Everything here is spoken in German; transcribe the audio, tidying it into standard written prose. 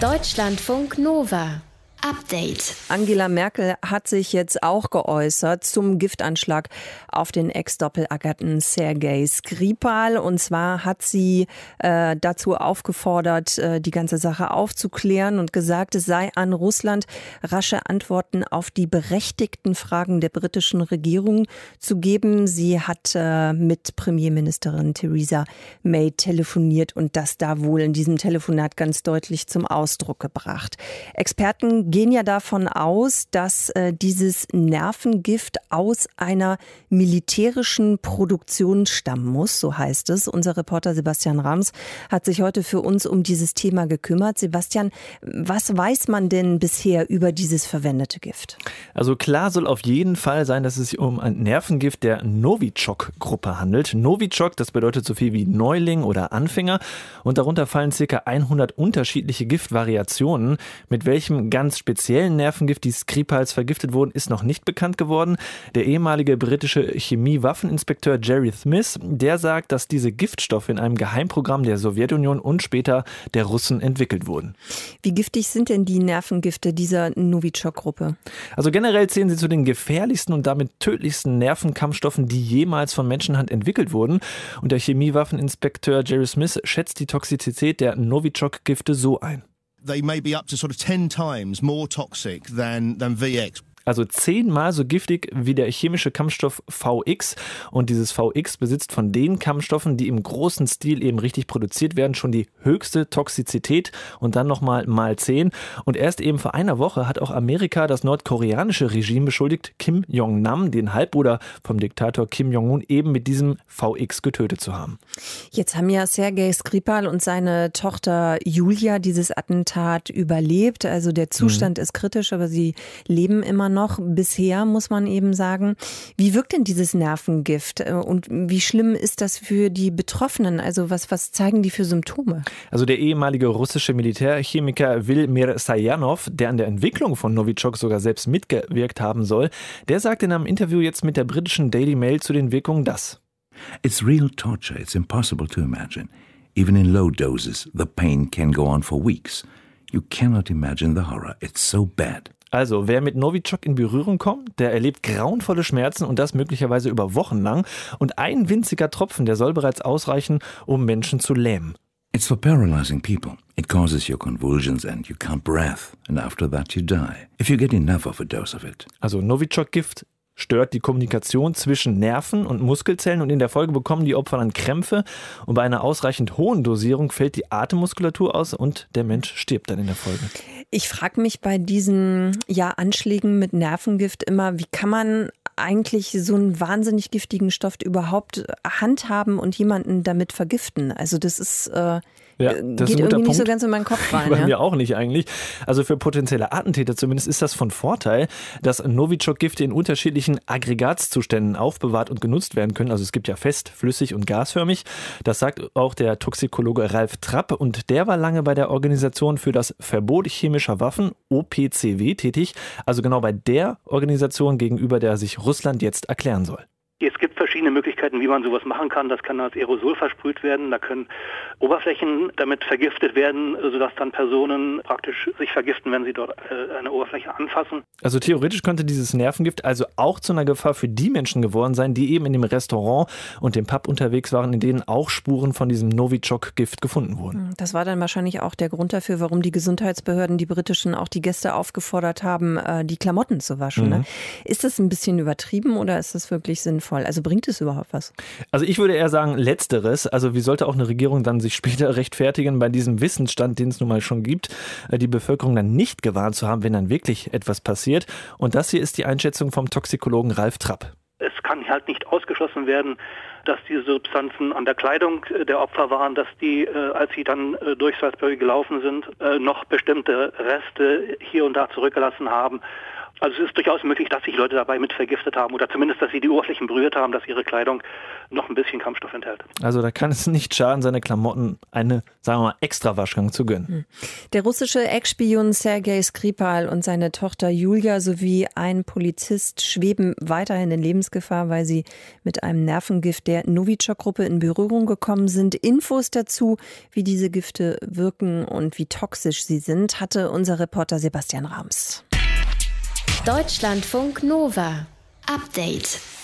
Deutschlandfunk Nova. Update. Angela Merkel hat sich jetzt auch geäußert zum Giftanschlag auf den Ex-Doppelagenten Sergei Skripal. Und zwar hat sie dazu aufgefordert, die ganze Sache aufzuklären und gesagt, es sei an Russland, rasche Antworten auf die berechtigten Fragen der britischen Regierung zu geben. Sie hat mit Premierministerin Theresa May telefoniert und das da wohl in diesem Telefonat ganz deutlich zum Ausdruck gebracht. Experten gehen ja davon aus, dass dieses Nervengift aus einer militärischen Produktion stammen muss, so heißt es. Unser Reporter Sebastian Rams hat sich heute für uns um dieses Thema gekümmert. Sebastian, was weiß man denn bisher über dieses verwendete Gift? Also klar soll auf jeden Fall sein, dass es sich um ein Nervengift der Novichok-Gruppe handelt. Novichok, das bedeutet so viel wie Neuling oder Anfänger und darunter fallen ca. 100 unterschiedliche Giftvariationen. Mit welchem ganz speziellen Nervengift die Skripals vergiftet wurden, ist noch nicht bekannt geworden. Der ehemalige britische Chemie-Waffeninspekteur Jerry Smith, der sagt, dass diese Giftstoffe in einem Geheimprogramm der Sowjetunion und später der Russen entwickelt wurden. Wie giftig sind denn die Nervengifte dieser Novichok-Gruppe? Also generell zählen sie zu den gefährlichsten und damit tödlichsten Nervenkampfstoffen, die jemals von Menschenhand entwickelt wurden. Und der Chemie-Waffeninspekteur Jerry Smith schätzt die Toxizität der Novichok-Gifte so ein. They may be up to sort of 10 times more toxic than VX. Also 10-mal so giftig wie der chemische Kampfstoff VX. Und dieses VX besitzt von den Kampfstoffen, die im großen Stil eben richtig produziert werden, schon die höchste Toxizität und dann nochmal mal 10. Und erst eben vor einer Woche hat auch Amerika das nordkoreanische Regime beschuldigt, Kim Jong-nam, den Halbbruder vom Diktator Kim Jong-un, eben mit diesem VX getötet zu haben. Jetzt haben ja Sergei Skripal und seine Tochter Julia dieses Attentat überlebt. Also der Zustand ist kritisch, aber sie leben immer noch. Bisher, muss man eben sagen. Wie wirkt denn dieses Nervengift und wie schlimm ist das für die Betroffenen? Also was zeigen die für Symptome? Also der ehemalige russische Militärchemiker Wilmir Sajanov, der an der Entwicklung von Novichok sogar selbst mitgewirkt haben soll, der sagt in einem Interview jetzt mit der britischen Daily Mail zu den Wirkungen das: It's real torture. It's impossible to imagine. Even in low doses, the pain can go on for weeks. You cannot imagine the horror. It's so bad. Also, wer mit Novichok in Berührung kommt, der erlebt grauenvolle Schmerzen und das möglicherweise über Wochen lang. Und ein winziger Tropfen, der soll bereits ausreichen, um Menschen zu lähmen. It's for paralyzing people. It causes your convulsions and you can't breathe. And after that you die. If you get enough of a dose of it. Also Novichok-Gift stört die Kommunikation zwischen Nerven und Muskelzellen und in der Folge bekommen die Opfer dann Krämpfe und bei einer ausreichend hohen Dosierung fällt die Atemmuskulatur aus und der Mensch stirbt dann in der Folge. Ich frage mich bei diesen Anschlägen mit Nervengift immer, wie kann man eigentlich so einen wahnsinnig giftigen Stoff überhaupt handhaben und jemanden damit vergiften? Also das ist das geht ist irgendwie nicht so ganz in meinen Kopf rein. Bei mir auch nicht eigentlich. Also für potenzielle Attentäter zumindest ist das von Vorteil, dass Novichok-Gifte in unterschiedlichen Aggregatzuständen aufbewahrt und genutzt werden können. Also es gibt ja fest, flüssig und gasförmig. Das sagt auch der Toxikologe Ralf Trapp und der war lange bei der Organisation für das Verbot chemischer Waffen, OPCW, tätig. Also genau bei der Organisation, gegenüber der sich Russland jetzt erklären soll. Es gibt verschiedene Möglichkeiten, wie man sowas machen kann. Das kann als Aerosol versprüht werden, da können Oberflächen damit vergiftet werden, sodass dann Personen praktisch sich vergiften, wenn sie dort eine Oberfläche anfassen. Also theoretisch könnte dieses Nervengift also auch zu einer Gefahr für die Menschen geworden sein, die eben in dem Restaurant und dem Pub unterwegs waren, in denen auch Spuren von diesem Novichok-Gift gefunden wurden. Das war dann wahrscheinlich auch der Grund dafür, warum die Gesundheitsbehörden, die britischen, auch die Gäste aufgefordert haben, die Klamotten zu waschen. Ne? Ist das ein bisschen übertrieben oder ist das wirklich sinnvoll? Also bringt es überhaupt was? Also ich würde eher sagen Letzteres. Also wie sollte auch eine Regierung dann sich später rechtfertigen, bei diesem Wissensstand, den es nun mal schon gibt, die Bevölkerung dann nicht gewarnt zu haben, wenn dann wirklich etwas passiert. Und das hier ist die Einschätzung vom Toxikologen Ralf Trapp. Es kann halt nicht ausgeschlossen werden, dass diese Substanzen an der Kleidung der Opfer waren, dass die, als sie dann durch Salisbury gelaufen sind, noch bestimmte Reste hier und da zurückgelassen haben. Also es ist durchaus möglich, dass sich Leute dabei mit vergiftet haben oder zumindest, dass sie die Oberflächen berührt haben, dass ihre Kleidung noch ein bisschen Kampfstoff enthält. Also da kann es nicht schaden, seine Klamotten eine, sagen wir mal, extra Waschgang zu gönnen. Der russische Ex-Spion Sergei Skripal und seine Tochter Julia sowie ein Polizist schweben weiterhin in Lebensgefahr, weil sie mit einem Nervengift der Novichok-Gruppe in Berührung gekommen sind. Infos dazu, wie diese Gifte wirken und wie toxisch sie sind, hatte unser Reporter Sebastian Rams. Deutschlandfunk Nova. Update.